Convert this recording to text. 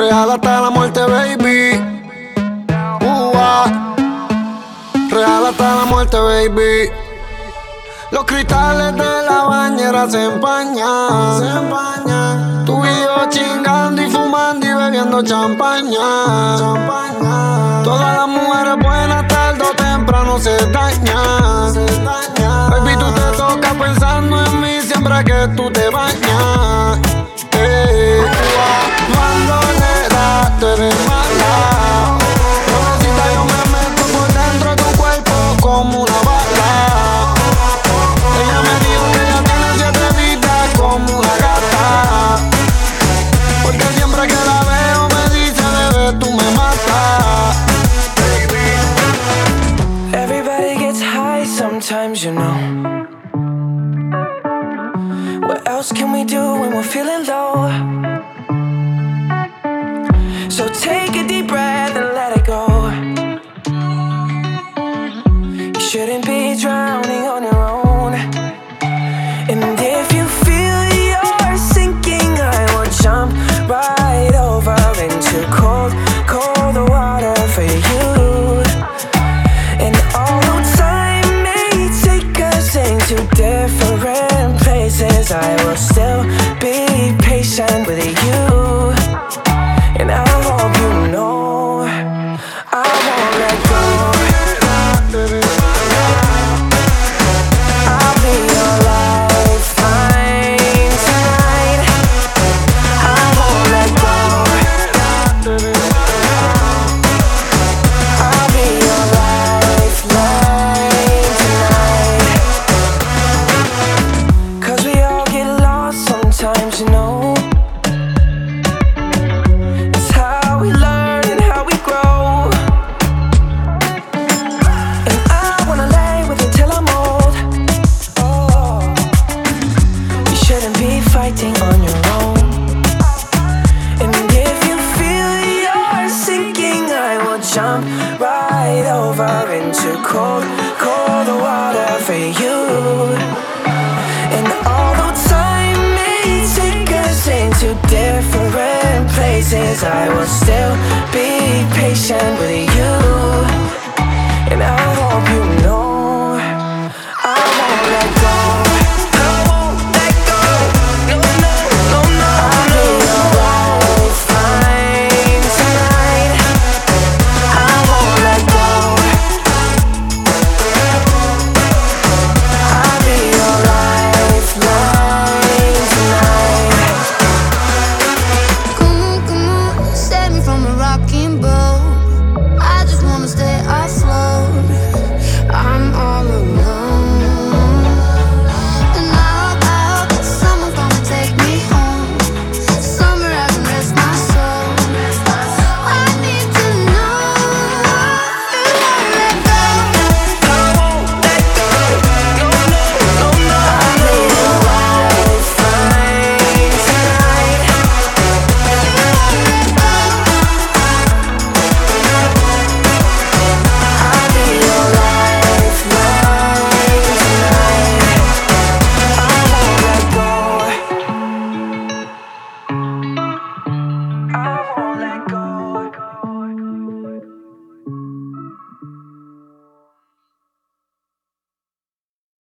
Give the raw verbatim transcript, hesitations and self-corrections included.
Real hasta la muerte, baby. Uh, ah. Real hasta la muerte, baby. Los cristales de la bañera se empañan, se empañan. Tú y yo chingando y fumando y bebiendo champaña, champaña. Todas las mujeres buenas tarde o temprano se dañan, se dañan. Baby, tú te tocas pensando en mí siempre que tú te bañas. Hey, bandolera, tú eres mala. Rosita, yo me meto por dentro de tu cuerpo como una bala. Ella me dijo que ella tiene siete vidas como una gata. Porque siempre que la veo me dice, bebé, tú me matas. Everybody gets high sometimes, you know. What else can we do when we're feeling low? So take a deep breath and let it go. You shouldn't be drowning on your own. And if you feel you're sinking, I will jump right over into cold, cold water for you. And although time may take us into different places, I will still be patient with you. And I hope you know I won't let go. I'll be your lifeline tonight. I won't let go. I'll be your lifeline tonight. 'Cause we all get lost sometimes, you know. It's how we learn and how we grow. And I wanna lay with you till I'm old. Oh, you shouldn't be fighting on your own. And if you feel you're sinking, I will jump right over into cold, cold water for you. And although time may take us into different places, I will still be patient with you. And I hope you know I won't let go.